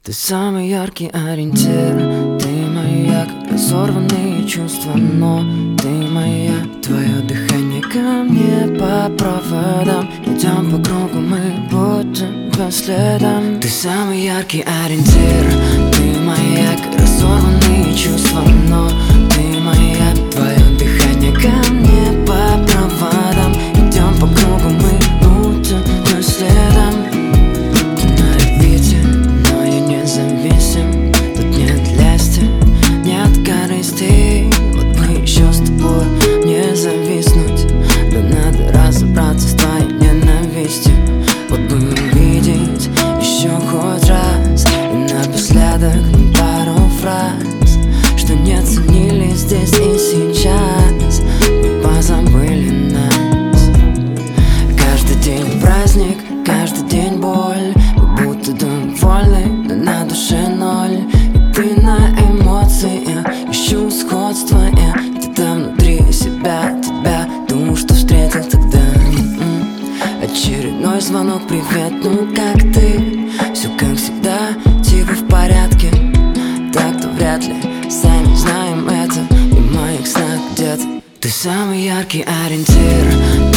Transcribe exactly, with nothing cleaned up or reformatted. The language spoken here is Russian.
Ты самый яркий ориентир, ты маяк, разорванные чувства, но ты моя. Твое дыхание ко мне по проводам, идем по кругу, мы будем по следам. Ты самый яркий ориентир, ты маяк, разорванные чувства, но ты моя. Твое дыхание ко мне по проводам, идем по кругу, мы будем по следам. Тут нет лести, нет корысти. Вот бы еще с тобой не зависнуть. Да надо разобраться с твоей ненавистью. Вот бы увидеть еще хоть раз, и напоследок пару фраз, что не ценили здесь и сейчас. Мы позабыли нас. Каждый день праздник, каждый день боль. Мы будто довольны, но на душе ноль. И ты на эмоциях, ищу сходства. Я где-то внутри себя, тебя, думаю, что встретил тогда. М-м. Очередной звонок, привет, ну как ты? Все как всегда, тихо в порядке. Так-то вряд ли, сами знаем это. И в моих снах где-то ты самый яркий ориентир.